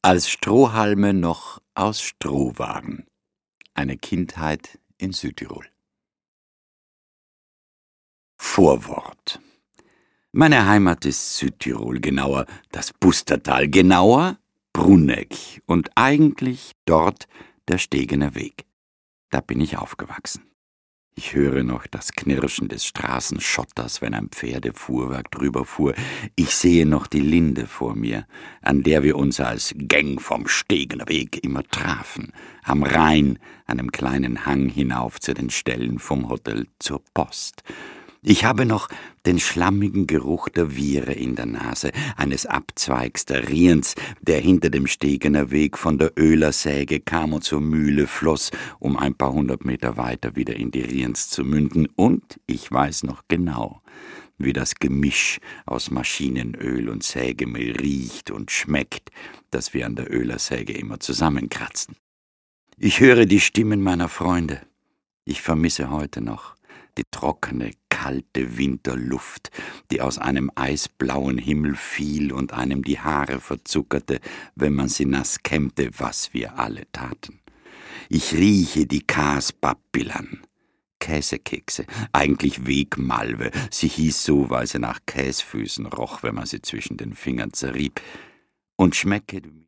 Als Strohhalme noch aus Stroh waren. Eine Kindheit in Südtirol. Vorwort. Meine Heimat ist Südtirol, genauer das Bustertal, genauer Brunegg und eigentlich dort der Stegener Weg. Da bin ich aufgewachsen. Ich höre noch das Knirschen des Straßenschotters, wenn ein Pferdefuhrwerk drüber fuhr. Ich sehe noch die Linde vor mir, an der wir uns als Gang vom Stegener Weg immer trafen, am Rhein, einem kleinen Hang hinauf zu den Ställen vom Hotel zur Post. Ich habe noch den schlammigen Geruch der Viere in der Nase, eines Abzweigs der Riens, der hinter dem Stegener Weg von der Ölersäge kam und zur Mühle floss, um ein paar 100 Meter weiter wieder in die Riens zu münden. Und ich weiß noch genau, wie das Gemisch aus Maschinenöl und Sägemehl riecht und schmeckt, das wir an der Ölersäge immer zusammenkratzten. Ich höre die Stimmen meiner Freunde. Ich vermisse heute noch die trockene, kalte Winterluft, die aus einem eisblauen Himmel fiel und einem die Haare verzuckerte, wenn man sie nass kämmte, was wir alle taten. Ich rieche die Kaaspappillan, Käsekekse, eigentlich Wegmalve. Sie hieß so, weil sie nach Käsfüßen roch, wenn man sie zwischen den Fingern zerrieb, und schmecke